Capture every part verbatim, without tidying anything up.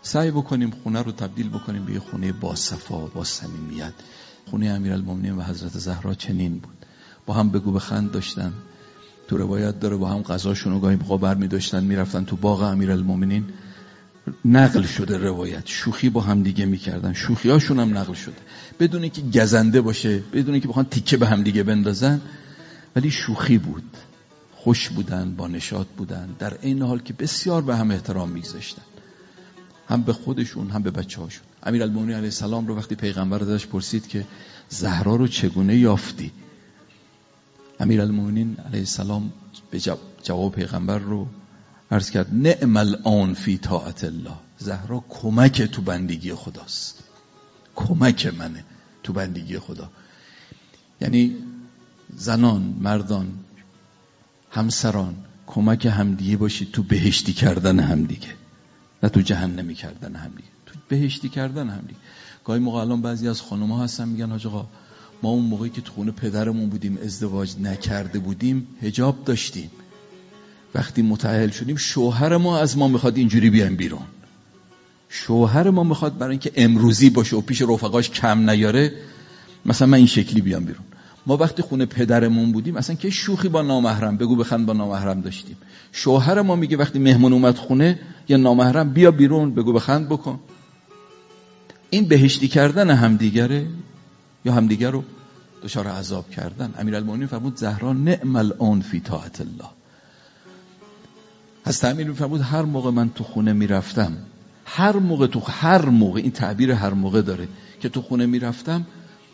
سعی بکنیم خونه رو تبدیل بکنیم به یه خونه با صفا، با صمیمیت. خونه امیرالمومنین و حضرت زهرا چنین بود، با هم بگو بخند داشتن. تو روایت داره با هم غذاشون رو گاهی موقع برمی داشتن میرفتن تو باغ امیرالمومنین. نقل شده روایت شوخی با هم دیگه میکردن، شوخی هاشون هم نقل شده، بدون اینکه گزنده باشه، بدون اینکه بخوان تیکه به هم دیگه بندازن، ولی شوخی بود. خوش بودن، با نشاط بودن، در این حال که بسیار به هم احترام میگذاشتن، هم به خودشون هم به بچه هاشون. امیرالمومنین علیه السلام رو وقتی پیغمبر ازش پرسید که زهرا رو چگونه یافتی، امیرالمومنین علیه السلام به جواب پیغمبر رو عرض کرد نعم الآن فی طاعت الله، زهرا کمک تو بندگی خداست، کمک منه تو بندگی خدا. یعنی زنان، مردان، همسران کمک همدیگه باشید تو بهشتی کردن همدیگه، نه تو جهنمی کردن همدیگه، تو بهشتی کردن همدیگه. گاهی موقع الان بعضی از خانم‌ها هستن میگن حاج آقا ما اون موقعی که تو خونه پدرمون بودیم ازدواج نکرده بودیم حجاب داشتیم، وقتی متأهل شدیم شوهر ما از ما میخواد اینجوری بیایم بیرون، شوهر ما میخواد برای اینکه امروزی باشه و پیش رفقاش کم نیاره مثلا من این شکلی بیام بیرون. ما وقتی خونه پدرمون بودیم اصلا که شوخی با نامحرم بگو بخند با نامحرم داشتیم. شوهر ما میگه وقتی مهمون اومد خونه یا نامحرم بیا بیرون بگو بخند بکن. این بهشتی کردن همدیگره یا همدیگر رو دچار عذاب کردن. امیرالمومنین فرمود زهرا نعم الآن فی طاعت الله. از تعمیر فرمود هر موقع من تو خونه میرفتم، هر موقع تو هر موقع این تعبیر هر موقع داره که تو خونه میرفتم،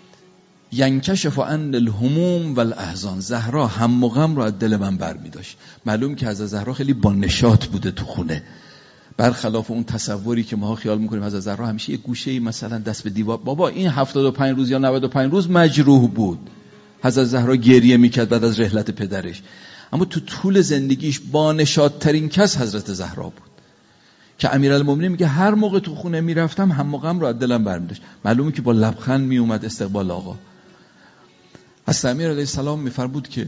ینکشف عن الهموم والاحزان، زهرا هم و غم رو از دل من برمی داشت. معلوم که حضرت زهرا خیلی با نشاط بوده تو خونه، برخلاف اون تصوری که ما خیال میکنیم حضرت زهرا همیشه یه گوشه‌ای مثلا دست به دیوار. بابا این هفتاد و پنج روز یا نود و پنج روز مجروح بود، حضرت زهرا گریه میکرد بعد از رحلت پدرش، اما تو طول زندگیش با نشاط ترین کس حضرت زهرا بود که امیرالمومنین میگه هر موقع تو خونه میرفتم هم و غم رو از دلم برمی داشت. معلومه که با لبخند میومد استقبال آقا. از امیر علیه السلام میفرمود که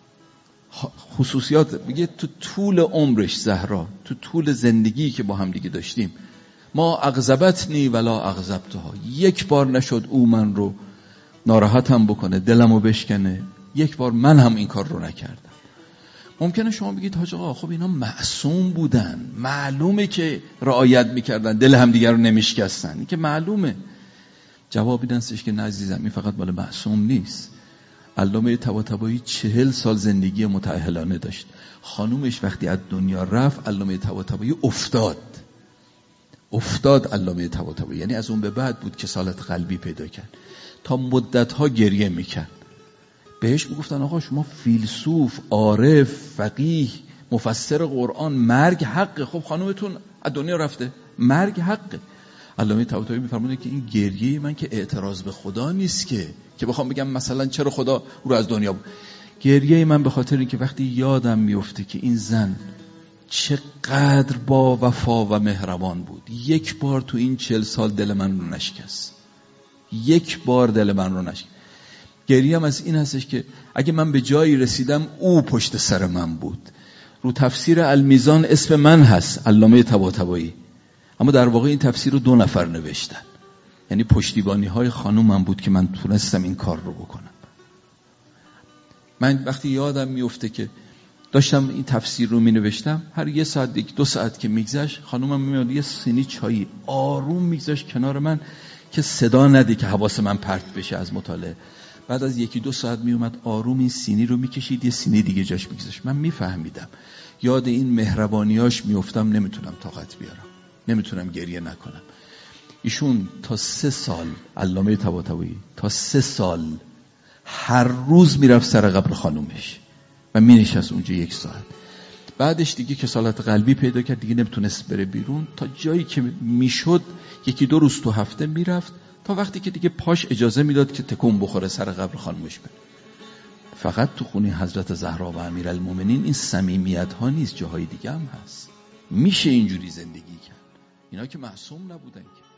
خصوصیات میگه تو طول عمرش زهرا، تو طول زندگی که با هم دیگه داشتیم، ما اغضبتنی ولا اغضبتها، یک بار نشد او من رو ناراحتم بکنه، دلمو بشکنه، یک بار من هم این کار رو نکردم. ممکنه شما بگید حاج آقا خب اینا معصوم بودن، معلومه که رعایت میکردن، دل هم دیگر رو نمیشکستن، این که معلومه. جواب این هستش که نه عزیزم، این فقط مال معصوم نیست. علامه طباطبایی چهل سال زندگی متأهلانه داشت. خانومش وقتی از دنیا رفت علامه طباطبایی افتاد افتاد علامه طباطبایی، یعنی از اون به بعد بود که کسالت قلبی پیدا کرد، تا مدتها گریه میکرد. بهش میگفتن آقا شما فیلسوف، عارف، فقیه، مفسر قرآن، مرگ حقه. خب خانومتون از دنیا رفته، مرگ حقه. علامه طباطبایی میفرمونه که این گریه من که اعتراض به خدا نیست که که بخوام بگم مثلا چرا خدا او رو از دنیا بود. گریه من به خاطر این که وقتی یادم میفته که این زن چقدر با وفا و مهربان بود، یک بار تو این چل سال دل من رو نشکست، یک بار دل من رو نشکست. گریه هم از این هستش که اگه من به جایی رسیدم او پشت سر من بود. رو تفسیر المیزان اسم من هست علامه طباطبایی، اما در واقع این تفسیر رو دو نفر نوشتن، یعنی پشتیبانی های خانومم بود که من تونستم این کار رو بکنم. من وقتی یادم میفته که داشتم این تفسیر رو می نوشتم، هر یه ساعت یک دو ساعت که میگذشت خانومم میاد یه سینی چایی آروم میگذشت کنار من که صدا نده که حواس من پرت بشه از مطالعه. بعد از یکی دو ساعت میومد آروم این سینی رو میکشید، یه سینی دیگه جاش میگذاشت. من میفهمیدم، یاد این مهربانیاش میافتم، نمیتونم طاقت بیارم، نمیتونم گریه نکنم. ایشون تا سه سال علامه طباطبایی تا سه سال هر روز میرفت سر قبر خانومش و مینشست اونجا یک ساعت. بعدش دیگه کسالت قلبی پیدا کرد، دیگه نمیتونست بره بیرون، تا جایی که میشد یکی دو روز تو هفته میرفت، تا وقتی که دیگه پاش اجازه میداد که تکون بخوره سر قبر خانومش بره. فقط تو خونه حضرت زهرا و امیرالمومنین این صمیمیت ها نیست، جاهای دیگه هم هست، میشه اینجوری زندگی کرد. اینا که معصوم نبودن که.